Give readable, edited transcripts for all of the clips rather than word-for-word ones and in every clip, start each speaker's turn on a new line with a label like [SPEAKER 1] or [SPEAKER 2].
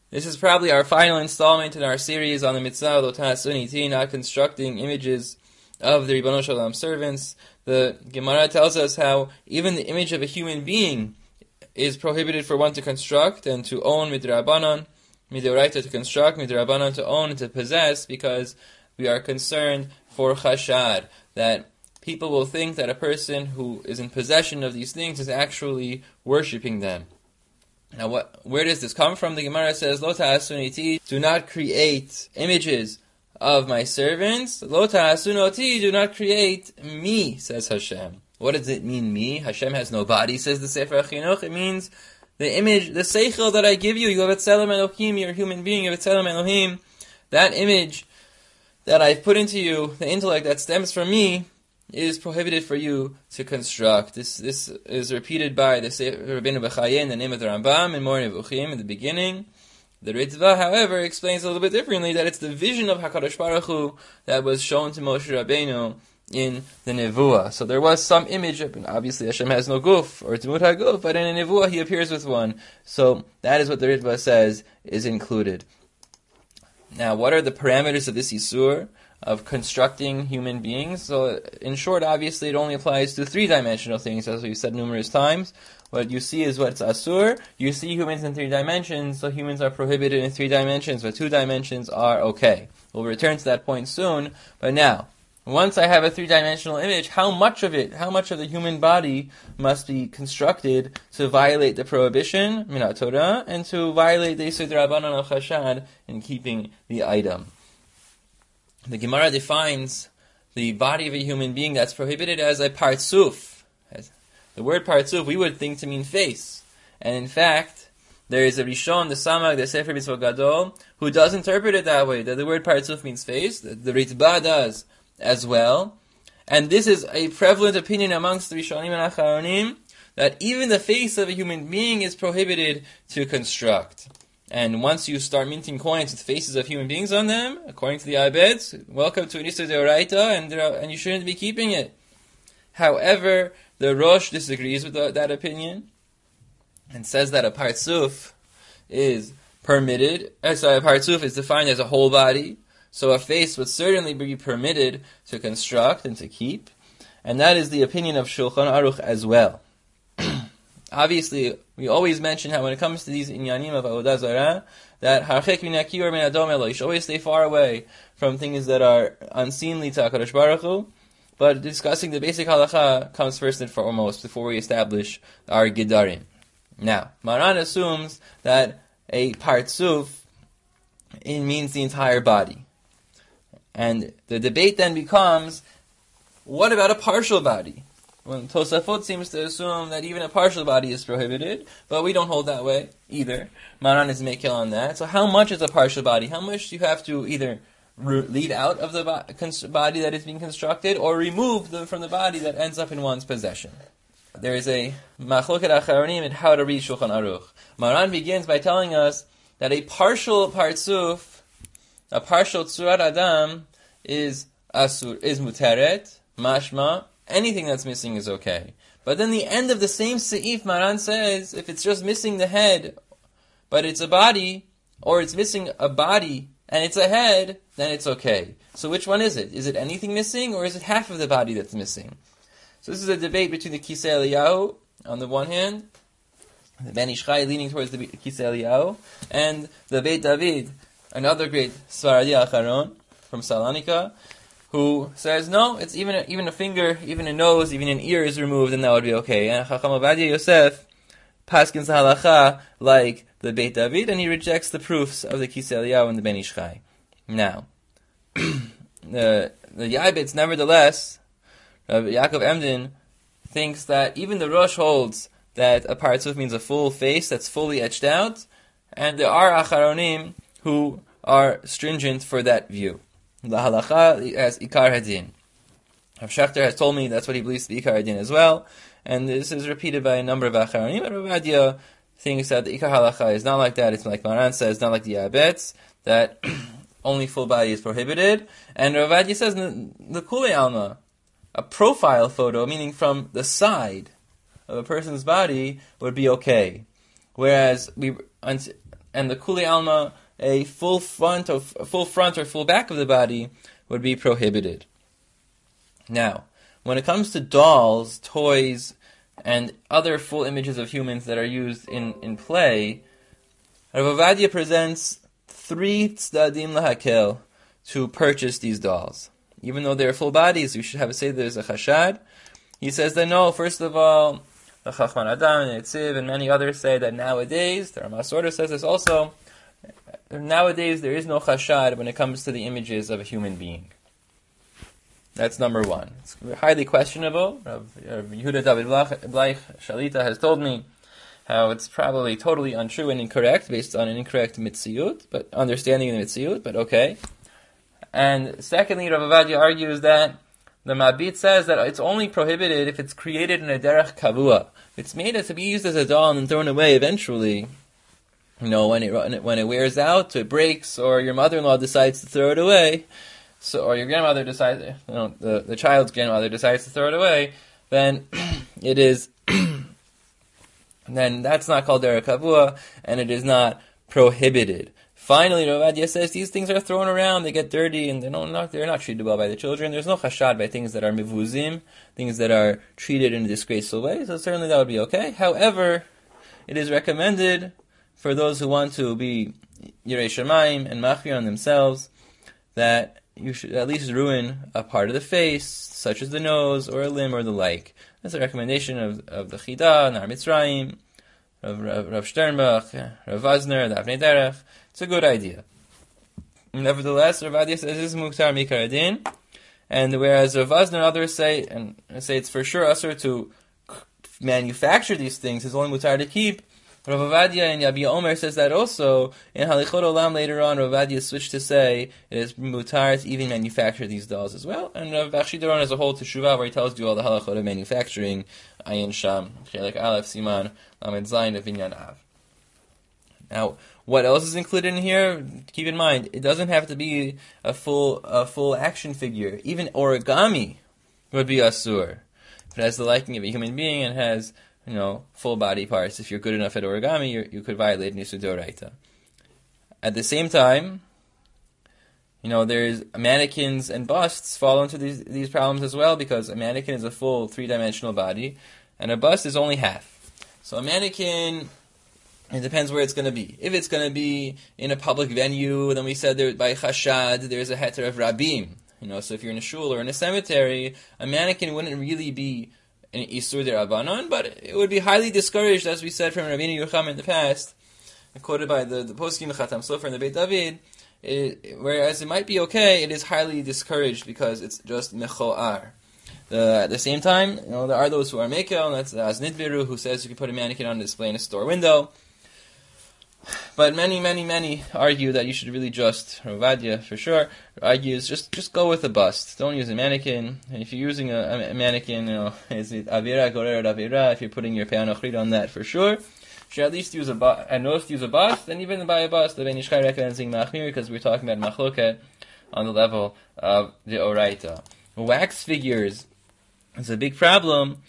[SPEAKER 1] This is probably our final installment in our series on the mitzvah Lo Ta'asu Niti, not constructing images of the Ribbono Shel Olam servants. The Gemara tells us how even the image of a human being is prohibited for one to construct and to own midrabanan, midoraita to construct, midrabanan to own and to possess, because we are concerned for chashad, that people will think that a person who is in possession of these things is actually worshipping them. Now, where does this come from? The Gemara says, Lo ta'asu niti, do not create images of my servants. Lo ta'asu noti, do not create me, says Hashem. What does it mean, me? Hashem has no body, says the Sefer HaChinuch. It means the image, the seichel that I give you. You have B'Tselem Elohim, you're a human being, you have B'Tselem Elohim. That image that I've put into you, the intellect that stems from me, is prohibited for you to construct. This is repeated by the Rabbeinu Bechaya in the name of the Rambam in Moreh Nevuchim in the beginning. The Ritva, however, explains a little bit differently that it's the vision of HaKadosh Baruch Hu that was shown to Moshe Rabbeinu in the Nevuah. So there was some image, and obviously Hashem has no guf, or Tzmut HaGuf, but in a Nevuah he appears with one. So that is what the Ritva says is included. Now, what are the parameters of this Yisur of constructing human beings? So, in short, obviously, it only applies to three-dimensional things, as we've said numerous times. What you see is what's asur. You see humans in 3 dimensions, so humans are prohibited in 3 dimensions, but 2 dimensions are okay. We'll return to that point soon. But now, once I have a 3-dimensional image, how much of the human body must be constructed to violate the prohibition, Minat Torah, and to violate the Yisur D'Rabbanan of Chashad in keeping the item? The Gemara defines the body of a human being that's prohibited as a partzuf. The word partzuf we would think to mean face. And in fact, there is a Rishon, the Samag, the Sefer Mitzvot Gadol, who does interpret it that way, that the word partzuf means face. The Ritba does as well. And this is a prevalent opinion amongst the Rishonim and Acharonim, that even the face of a human being is prohibited to construct. And once you start minting coins with faces of human beings on them, according to the Abeds, welcome to an Issur Deoraita, and you shouldn't be keeping it. However, the Rosh disagrees with that opinion, and says that a partzuf is permitted. A partzuf is defined as a whole body, so a face would certainly be permitted to construct and to keep, and that is the opinion of Shulchan Aruch as well. Obviously, we always mention how when it comes to these inyanim of Avodah Zarah, that harchek min hakiyur min adom elo, you should always stay far away from things that are unseemly to HaKadosh Baruch Hu. But discussing the basic halacha comes first and foremost before we establish our Gedarim. Now, Maran assumes that a partzuf means the entire body. And the debate then becomes, what about a partial body? Well, Tosafot seems to assume that even a partial body is prohibited, but we don't hold that way either. Maran is Mekil on that. So how much is a partial body? How much do you have to either leave out of the body that is being constructed, or remove from the body that ends up in one's possession? There is a machloket acharonim in how to read Shulchan Aruch. Maran begins by telling us that a partial partzuf, a partial tzurat adam, is muteret, mashma. Anything that's missing is okay. But then the end of the same seif, Maran says, if it's just missing the head, but it's a body, or it's missing a body and it's a head, then it's okay. So which one is it? Is it anything missing, or is it half of the body that's missing? So this is a debate between the Kisei Eliyahu on the one hand, the Ben Ish Chai leaning towards the Kisei Eliyahu, and the Beit David, another great Sfaradi Acharon from Salonika, who says, no, it's even a finger, even a nose, even an ear is removed, and that would be okay. And Chacham Ovadia Yosef paskins the halacha like the Beit David, and he rejects the proofs of the Kisei Eliyahu and the Ben Ish Chai. Now, the Yaibitz, nevertheless, Yaakov Emden thinks that even the Rosh holds that a partzuf means a full face that's fully etched out, and there are Acharonim who are stringent for that view. La halacha as ikar hadin. Rav Shechter has told me that's what he believes to be ikar hadin as well, and this is repeated by a number of acharonim. But Rav Adia thinks that the ikar halacha is not like that. It's like Maran says, not like the Abetz, that only full body is prohibited. And Rav Adia says the Kulei Alma, a profile photo, meaning from the side of a person's body, would be okay. Whereas and the kuli alma, a full front or full back of the body would be prohibited. Now, when it comes to dolls, toys, and other full images of humans that are used in play, Rav Ovadia presents 3 tzdadim lahakel to purchase these dolls. Even though they're full bodies, we should have say there's a chashad. He says that no, first of all, the Chachman Adam and Yitziv and many others say that nowadays, the Rama Sorda says this also, nowadays there is no chashad when it comes to the images of a human being. That's number 1. It's highly questionable. Yehuda David Bleich Shalita has told me how it's probably totally untrue and incorrect based on an incorrect mitziyut, but understanding the mitziyut, but okay. And secondly, Rav Ovadia argues that the Mabit says that it's only prohibited if it's created in a derech kavua. If it's made to be used as a doll and thrown away eventually, when it wears out, it breaks, or your mother-in-law decides to throw it away, or your grandmother decides, the child's grandmother decides to throw it away, then it is, then that's not called derech kavua, and it is not prohibited. Finally, Rav Ovadia says these things are thrown around, they get dirty, and they're not treated well by the children. There's no chashad by things that are mivuzim, things that are treated in a disgraceful way, so certainly that would be okay. However, it is recommended for those who want to be Yirei Shamayim and machmir on themselves that you should at least ruin a part of the face, such as the nose or a limb or the like. That's a recommendation of the Chida, Nar Mitzrayim, Rav Sternbach, Rav Vazner, the Avnei Derech. It's a good idea. Nevertheless, Rav Ovadia says this is Muktar Mikar Adin, and whereas Rav Vazner and others say it's for sure usher to manufacture these things, it's only Muktar to keep, Rav Ovadia and Yabi Omer says that also. In Halichot Olam later on, Rav Ovadia switched to say it is mutar to even manufacture these dolls as well. And Rav Bachshi Doron has a whole teshuvah where he tells you all the halachot of manufacturing. Ayin Sham, Chelek Aleph, Siman, Lamed Zayin, of Binyan Av. Now, what else is included in here? Keep in mind, it doesn't have to be a full action figure. Even origami would be asur. If it has the liking of a human being and has full body parts. If you're good enough at origami, you could violate Nisud Doraita. At the same time, there's mannequins and busts fall into these problems as well, because a mannequin is a full 3-dimensional body, and a bust is only half. So a mannequin, it depends where it's going to be. If it's going to be in a public venue, then we said there by chashad, there's a heter of rabim. So if you're in a shul or in a cemetery, a mannequin wouldn't really be an Isur de Rabbanon, but it would be highly discouraged, as we said from Rabbeinu Yocham in the past, quoted by the Poskim, the Chatam Sofer, and the Beit David, whereas it might be okay, it is highly discouraged because it's just mechoar. At the same time, there are those who are mekel, and that's as Nidviru, who says you can put a mannequin on display in a store window. But many argue that you should really just, Rav Ovadia for sure, argues just go with a bust. Don't use a mannequin. And if you're using a mannequin, is it avira, gorer, avira, if you're putting your pe'ano chrid on that for sure, you should at least use a bust, and even by a bust, the Ben Ish Chai recommends machmir, because we're talking about machloket on the level of the oraita. Wax figures is a big problem.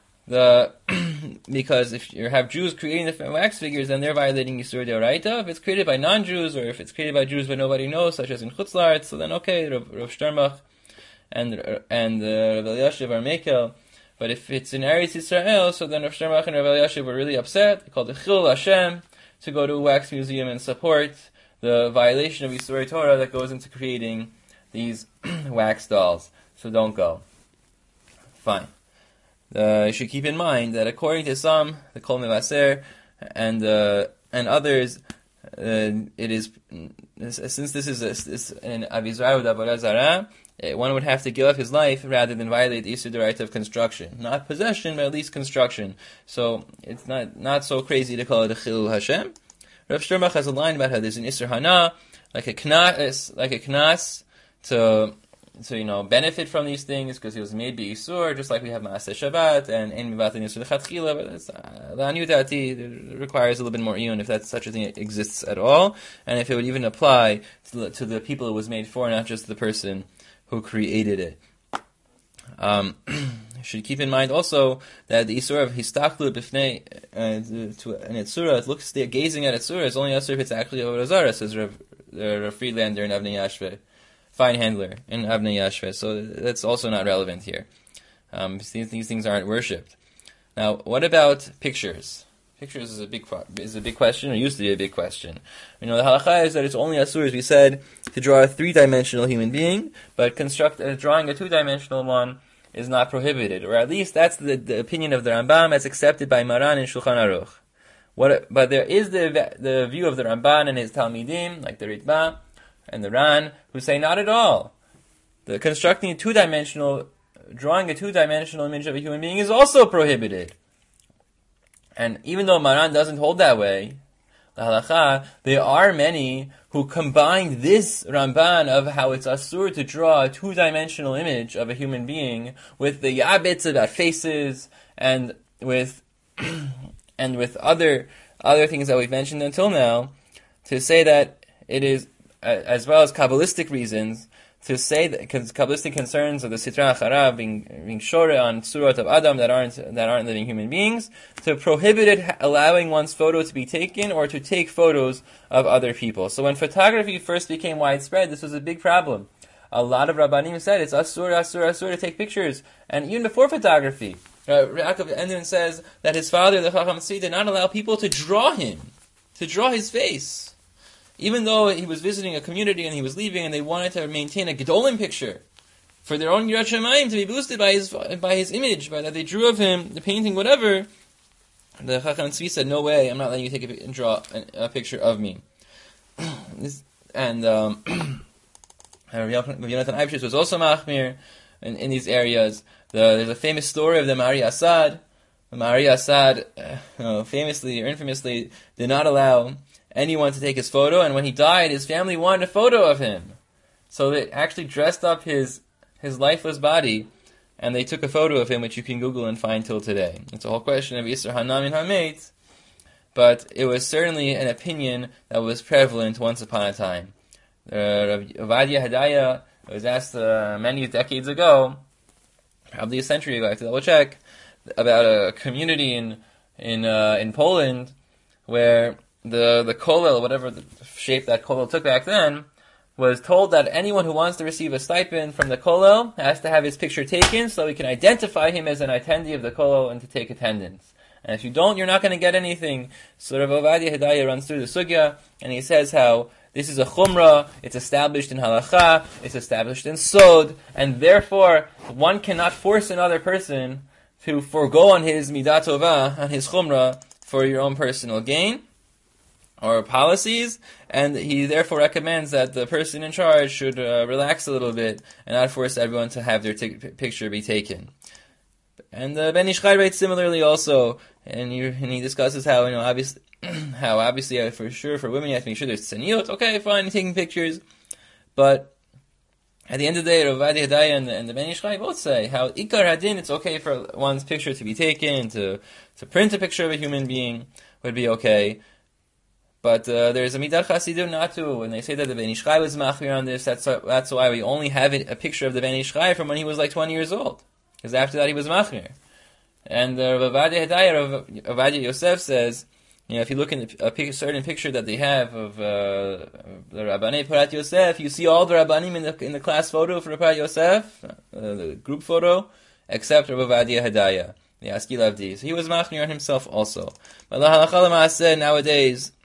[SPEAKER 1] Because if you have Jews creating the wax figures, then they're violating Yisur Deoraita. If it's created by non-Jews, or if it's created by Jews but nobody knows, such as in Chutz La'aretz, so then okay, Rav Sternbach and Rav Elyashiv are mekel. But if it's in Eretz Yisrael, so then Rav Sternbach and Rav Elyashiv were really upset. They called it Chil Hashem to go to a wax museum and support the violation of Yisur Torah that goes into creating these wax dolls. So don't go. Fine. You should keep in mind that according to some, the Kol Mevaser and others, it is, since this is an Avizrahu D'Avodah Zarah, one would have to give up his life rather than violate the Yisur D'Oraita of construction. Not possession, but at least construction. So it's not so crazy to call it a Chilul Hashem. Rav Sternbach has a line about how there's an Isser Hana, like a knas to benefit from these things, because he was made by Yisur, just like we have Maaseh Shabbat, and Ein Mivat Yisur L'Chatchila, but it's L'Aniyut Dati, it requires a little bit more iyun, if that such a thing exists at all, and if it would even apply to the people it was made for, not just the person who created it. should keep in mind also that the Isur of Histaklu Bifnei to an Itzura, looks gazing at Itzura, is only Asur if it's actually Avodah Zarah, says Rav Friedlander in Avnei Yashve, fine handler in Avnei Yashve. So that's also not relevant here. These things aren't worshipped. Now, what about pictures? Pictures is a big question, or used to be a big question. The halacha is that it's only asur, as we said, to draw a 3-dimensional human being, but drawing a 2-dimensional one is not prohibited, or at least that's the opinion of the Rambam, that's accepted by Maran and Shulchan Aruch. But there is the view of the Ramban and his Talmidim, like the Ritva and the Ran, who say not at all. Drawing a 2-dimensional image of a human being is also prohibited. And even though Maran doesn't hold that way, the halacha, there are many who combine this Ramban of how it's asur to draw a 2-dimensional image of a human being with the yabits about faces and with other things that we've mentioned until now, to say that it is, as well as Kabbalistic reasons, to say that Kabbalistic concerns of the Sitra Acharav being shore on surot of Adam that aren't living human beings, to prohibit it allowing one's photo to be taken or to take photos of other people. So when photography first became widespread, this was a big problem. A lot of Rabbanim said it's asur to take pictures, and even before photography, Yaakov Endin says that his father, the Chacham Tzvi, did not allow people to draw his face. Even though he was visiting a community and he was leaving, and they wanted to maintain a Gedolim picture for their own Yirat Shamayim to be boosted by his image, by that they drew of him, the painting, whatever, the Chacham Tzvi said, "No way, I'm not letting you take and draw a picture of me." And Yonatan Eibshitz was also machmir in these areas. There's a famous story of the Mari Assad. The Mari Assad, famously or infamously, did not allow anyone to take his photo, and when he died, his family wanted a photo of him. So they actually dressed up his lifeless body, and they took a photo of him, which you can Google and find till today. It's a whole question of Yisr Hanam and Hamet, but it was certainly an opinion that was prevalent once upon a time. Rav Ovadia Hedaya was asked many decades ago, probably a century ago, I have to double check, about a community in Poland where the kollel, whatever the shape that kollel took back then, was told that anyone who wants to receive a stipend from the kollel has to have his picture taken so we can identify him as an attendee of the kollel and to take attendance. And if you don't, you're not going to get anything. So Rav Ovadia Hedaya runs through the sugya, and he says how this is a chumrah, it's established in halacha, it's established in sod, and therefore one cannot force another person to forego on his midat tovah, on his chumrah, for your own personal gain or policies, and he therefore recommends that the person in charge should relax a little bit and not force everyone to have their picture be taken. And Ben Ish Chai writes similarly also, and he discusses how obviously for sure for women you have to make sure there's tzeniut. Okay, fine, taking pictures, but at the end of the day, Rav Ovadia Hedaya and the Ben Ish Chai both say how ikar hadin, it's okay for one's picture to be taken, to print a picture of a human being would be okay. But there's a midat chasidim not to. When they say that the Ben Ish Chai was machmir on this, that's why we only have a picture of the Ben Ish Chai from when he was like 20 years old. Because after that he was machmir. And Rav Ovadia Hedaya, Rav Ovadia Yosef says, if you look in a certain picture that they have of the Rabbanei Parat Yosef, you see all the Rabbanim in the class photo for Parat Yosef, the group photo, except Rav Ovadia Hedaya, the Askil Avdi. So he was machmir on himself also. But la halacha l'maaseh nowadays,